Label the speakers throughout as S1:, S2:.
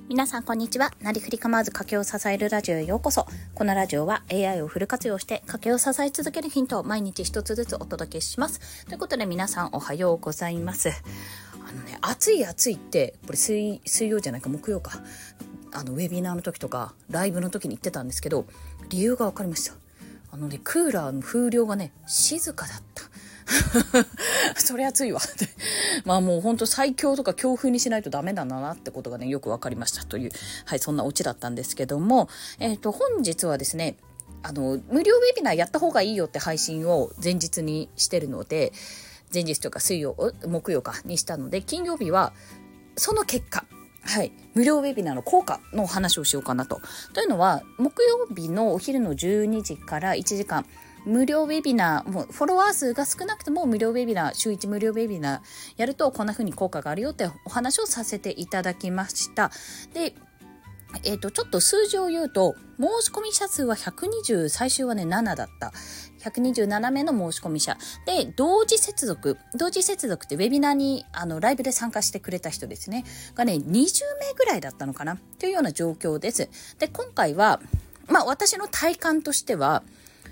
S1: 皆さんこんにちは。なりふり構わず家計を支えるラジオへようこそ。このラジオは AI をフル活用して家計を支え続けるヒントを毎日一つずつお届けします。ということで皆さんおはようございます。暑いってこれ水曜じゃないか木曜かウェビナーの時とかライブの時に言ってたんですけど、理由が分かりました。クーラーの風量がね静かだったそりゃ暑いわってもう本当最強とか強風にしないとダメなんだなってことがねよく分かりましたという、そんなオチだったんですけども、本日はですね無料ウェビナーやった方がいいよって配信を前日にしてるので、前日というか木曜かにしたので、金曜日はその結果無料ウェビナーの効果の話をしようかなと。というのは木曜日のお昼の12時から1時間無料ウェビナー、もうフォロワー数が少なくても無料ウェビナー、週1無料ウェビナーやるとこんな風に効果があるよってお話をさせていただきました。で、ちょっと数字を言うと、申し込み者数は120、最終はね7だった。127名の申し込み者で、同時接続ってウェビナーにライブで参加してくれた人ですねがね20名ぐらいだったのかなというような状況です。で、今回は私の体感としては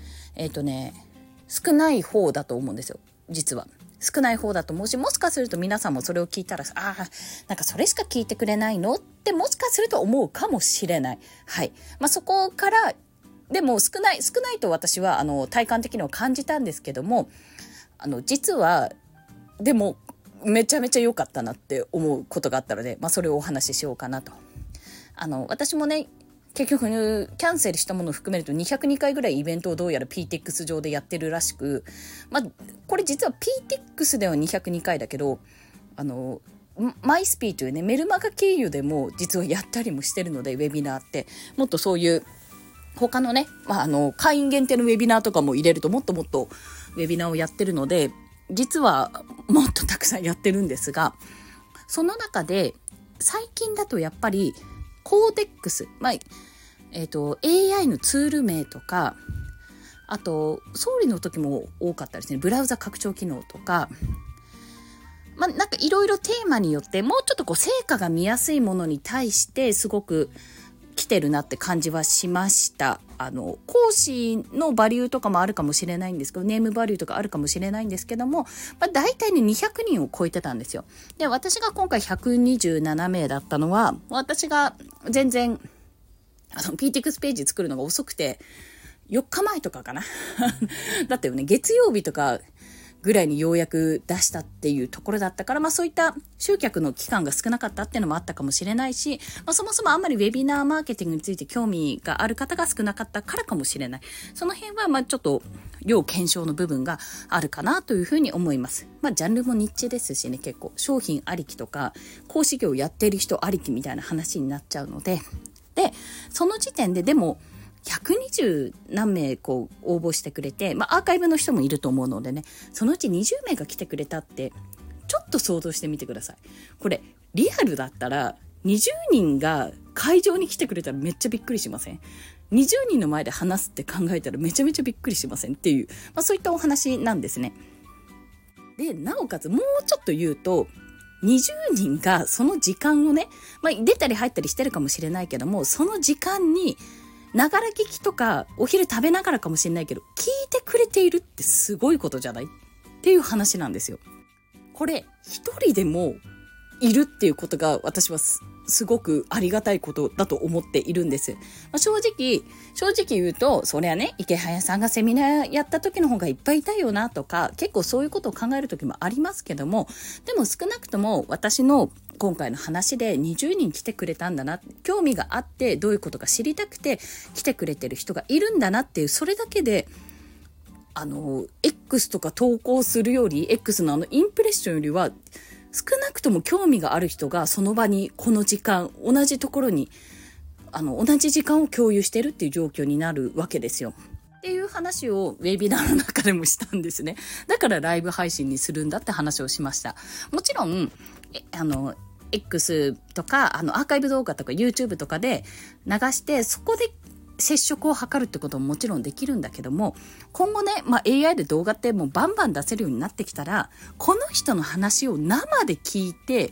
S1: 少ない方だと思うんですよ。実は少ない方だと思うし、もしかすると皆さんもそれを聞いたらなんかそれしか聞いてくれないのってもしかすると思うかもしれない。そこからでも少ないと私は体感的には感じたんですけども、実はでもめちゃめちゃ良かったなって思うことがあったので、それをお話ししようかなと。私もね結局キャンセルしたものを含めると202回ぐらいイベントをどうやら PTX 上でやってるらしく、これ実は PTX では202回だけどマイスピーというねメルマガ経由でも実はやったりもしてるので、ウェビナーってもっとそういう他のね、会員限定のウェビナーとかも入れるともっとウェビナーをやってるので、実はもっとたくさんやってるんですが、その中で最近だとやっぱりコーデックス、AI のツール名とか、あと総理の時も多かったですね、ブラウザ拡張機能とか、なんかいろいろテーマによってもうちょっと成果が見やすいものに対してすごく来てるなって感じはしました。講師のバリューとかもあるかもしれないんですけど、ネームバリューとかあるかもしれないんですけども、大体ね200人を超えてたんですよ。で、私が今回127名だったのは、私が全然PTX ページ作るのが遅くて4日前とかかなだったよね。月曜日とかぐらいにようやく出したっていうところだったから、そういった集客の期間が少なかったっていうのもあったかもしれないし、そもそもあんまりウェビナーマーケティングについて興味がある方が少なかったからかもしれない。その辺はちょっと要検証の部分があるかなというふうに思います。ジャンルもニッチですしね、結構商品ありきとか講師業やってる人ありきみたいな話になっちゃうので、その時点ででも120何名応募してくれて、アーカイブの人もいると思うのでね、そのうち20名が来てくれたってちょっと想像してみてください。これリアルだったら20人が会場に来てくれたらめっちゃびっくりしません？20人の前で話すって考えたらめちゃめちゃびっくりしませんっていう、そういったお話なんですね。で、なおかつもうちょっと言うと、20人がその時間をね、出たり入ったりしてるかもしれないけども、その時間にながら聞きとかお昼食べながらかもしれないけど聞いてくれているってすごいことじゃないっていう話なんですよ。これ一人でもいるっていうことが私はすごくありがたいことだと思っているんです。正直言うと、そりゃね池早さんがセミナーやった時の方がいっぱいいたよなとか、結構そういうことを考える時もありますけども、でも少なくとも私の今回の話で20人来てくれたんだな、興味があってどういうことか知りたくて来てくれてる人がいるんだなっていう、それだけでX とか投稿するより X のインプレッションよりは少なくとも興味がある人がその場にこの時間同じところに同じ時間を共有してるっていう状況になるわけですよっていう話をウェビナーの中でもしたんですね。だからライブ配信にするんだって話をしました。もちろんX とかアーカイブ動画とか YouTube とかで流してそこで接触を図るってことももちろんできるんだけども、今後ね、AI で動画ってもうバンバン出せるようになってきたら、この人の話を生で聞いて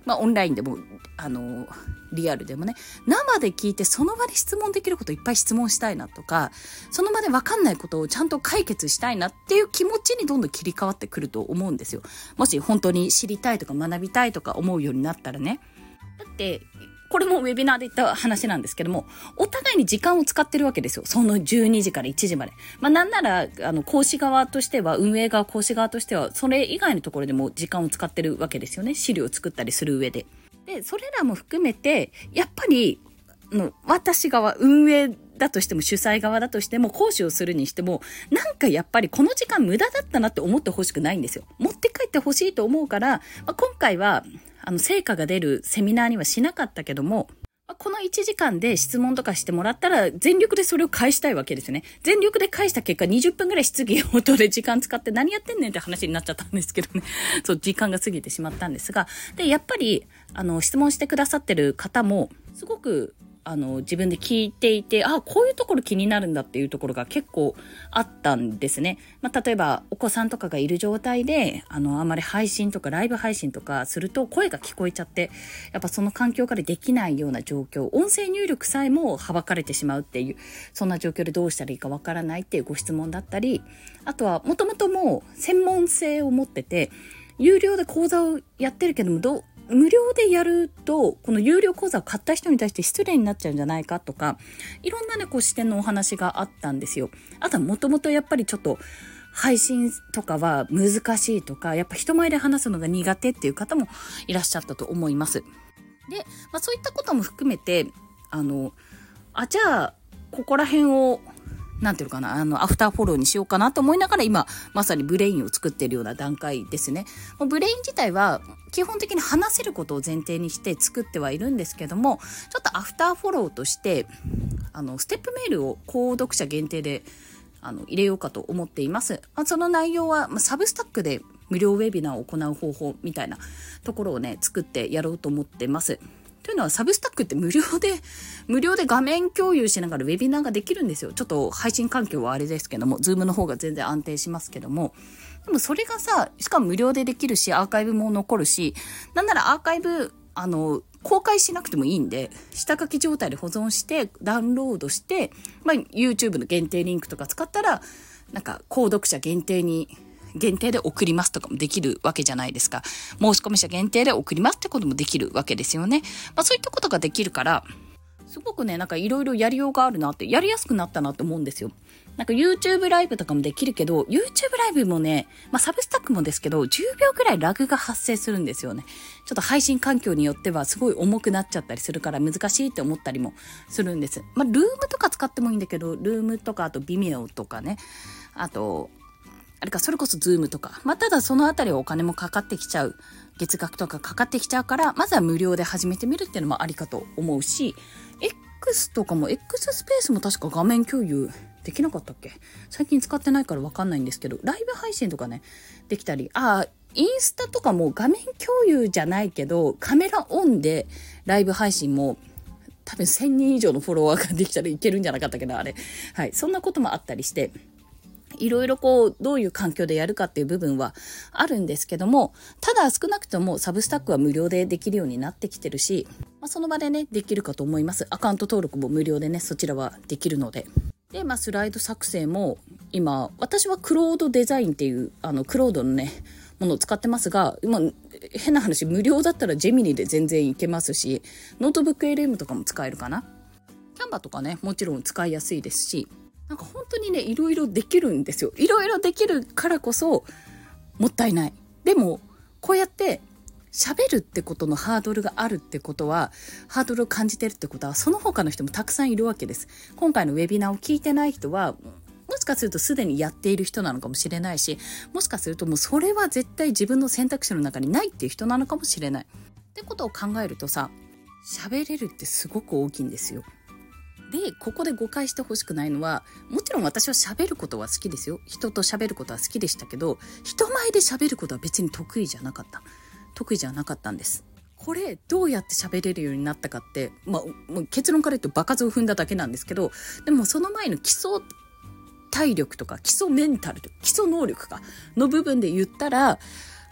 S1: オンラインでも、リアルでもね、生で聞いてその場で質問できることいっぱい質問したいなとか、その場で分かんないことをちゃんと解決したいなっていう気持ちにどんどん切り替わってくると思うんですよ。もし本当に知りたいとか学びたいとか思うようになったらね。だって、これもウェビナーで言った話なんですけども、お互いに時間を使ってるわけですよ。その12時から1時まで。なんなら、講師側としては、運営側、講師側としては、それ以外のところでも時間を使ってるわけですよね。資料を作ったりする上で。で、それらも含めて、やっぱり、私側、運営だとしても、主催側だとしても、講師をするにしても、なんかやっぱりこの時間無駄だったなって思ってほしくないんですよ。持って帰ってほしいと思うから、今回は、成果が出るセミナーにはしなかったけども、この1時間で質問とかしてもらったら全力でそれを返したいわけですよね。全力で返した結果20分ぐらい質疑応答で時間使って何やってんねんって話になっちゃったんですけどね。そう、時間が過ぎてしまったんですが。で、やっぱり、質問してくださってる方もすごく自分で聞いていて、こういうところ気になるんだっていうところが結構あったんですね。例えば、お子さんとかがいる状態で、あんまり配信とかライブ配信とかすると声が聞こえちゃって、やっぱその環境からできないような状況、音声入力さえもはばかれてしまうっていう、そんな状況でどうしたらいいかわからないっていうご質問だったり、あとは、もともともう専門性を持ってて、有料で講座をやってるけども、無料でやると、この有料講座を買った人に対して失礼になっちゃうんじゃないかとか、いろんなね、視点のお話があったんですよ。あとはもともとやっぱりちょっと、配信とかは難しいとか、やっぱ人前で話すのが苦手っていう方もいらっしゃったと思います。で、そういったことも含めて、じゃあ、ここら辺を、なんていうのかな、アフターフォローにしようかなと思いながら今、まさにブレインを作っているような段階ですね。ブレイン自体は基本的に話せることを前提にして作ってはいるんですけども、ちょっとアフターフォローとして、ステップメールを購読者限定で、入れようかと思っています。その内容は、サブスタックで無料ウェビナーを行う方法みたいなところをね、作ってやろうと思ってます。というのはサブスタックって無料で画面共有しながらウェビナーができるんですよ。ちょっと配信環境はあれですけども、ズームの方が全然安定しますけども。でもそれがさ、しかも無料でできるし、アーカイブも残るし、なんならアーカイブ、公開しなくてもいいんで、下書き状態で保存して、ダウンロードして、YouTube の限定リンクとか使ったら、なんか、購読者限定で送りますとかもできるわけじゃないですか。申し込み者限定で送りますってこともできるわけですよね。そういったことができるから、すごくね、なんかいろいろやりようがあるなって、やりやすくなったなと思うんですよ。なんか YouTube ライブとかもできるけど、YouTube ライブもね、サブスタックもですけど、10秒くらいラグが発生するんですよね。ちょっと配信環境によってはすごい重くなっちゃったりするから難しいって思ったりもするんです。ルームとか使ってもいいんだけど、ルームとかあと Vimeo とかね、あと、それこそズームとか。ただそのあたりはお金もかかってきちゃう。月額とかかかってきちゃうから、まずは無料で始めてみるっていうのもありかと思うし、X とかも、X スペースも確か画面共有できなかったっけ？最近使ってないからわかんないんですけど、ライブ配信とかね、できたり、インスタとかも画面共有じゃないけど、カメラオンでライブ配信も、多分1000人以上のフォロワーができたらいけるんじゃなかったっけど、あれ。はい。そんなこともあったりして、いろいろどういう環境でやるかっていう部分はあるんですけども、ただ少なくともサブスタックは無料でできるようになってきてるし、その場でね、できるかと思います。アカウント登録も無料でね、そちらはできるので。で、スライド作成も、今、私はクロードデザインっていう、クロードのね、ものを使ってますが、今、変な話、無料だったらジェミニで全然いけますし、ノートブック LM とかも使えるかな。キャンバとかね、もちろん使いやすいですし、なんか本当にね、いろいろできるんですよ。いろいろできるからこそ、もったいない。でも、こうやって、喋るってことのハードルがあるってことは、ハードルを感じてるってことは、その他の人もたくさんいるわけです。今回のウェビナーを聞いてない人は、もしかするとすでにやっている人なのかもしれないし、もしかするともうそれは絶対自分の選択肢の中にないっていう人なのかもしれない。ってことを考えるとさ、喋れるってすごく大きいんですよ。で、ここで誤解してほしくないのは、もちろん私は喋ることは好きですよ。人と喋ることは好きでしたけど、人前で喋ることは別に得意じゃなかったんです。これどうやって喋れるようになったかって、もう結論から言うと場数を踏んだだけなんですけど、でもその前の基礎体力とか基礎メンタルと基礎能力かの部分で言ったら、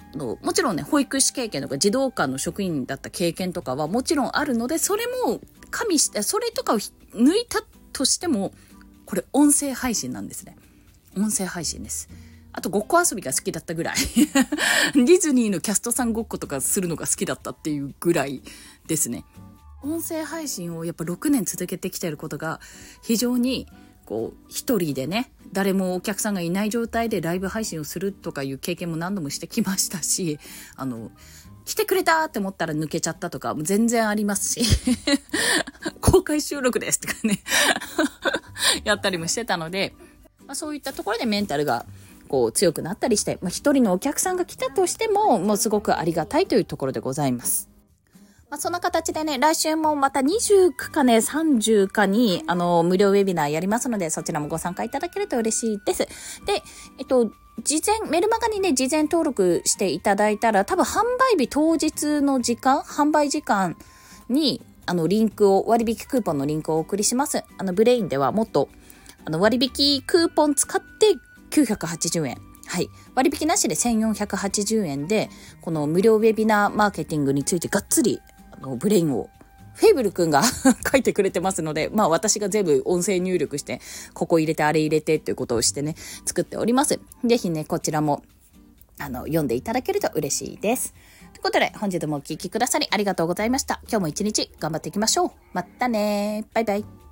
S1: もちろんね、保育士経験とか児童館の職員だった経験とかはもちろんあるので、それも加味して、それとかを抜いたとしても、これ音声配信なんですね。音声配信です。あとごっこ遊びが好きだったぐらいディズニーのキャストさんごっことかするのが好きだったっていうぐらいですね。音声配信をやっぱ6年続けてきてることが非常にこう一人でね、誰もお客さんがいない状態でライブ配信をするとかいう経験も何度もしてきましたし、来てくれたって思ったら抜けちゃったとかも全然ありますし公開収録ですとかねやったりもしてたので、そういったところでメンタルがこう強くなったりして、一人のお客さんが来たとしてももうすごくありがたいというところでございます。そんな形でね、来週もまた29かね、30かに、無料ウェビナーやりますので、そちらもご参加いただけると嬉しいです。で、メルマガにね、事前登録していただいたら、多分販売日当日の販売時間に、割引クーポンのリンクをお送りします。ブレインではもっと、割引クーポン使って980円。はい。割引なしで1480円で、この無料ウェビナーマーケティングについてがっつり、ブレインをフェイブルくんが書いてくれてますので、私が全部音声入力して、ここ入れてあれ入れてっていうことをしてね、作っております。ぜひね、こちらも、読んでいただけると嬉しいです。ということで、本日もお聞きくださりありがとうございました。今日も一日頑張っていきましょう。またね。バイバイ。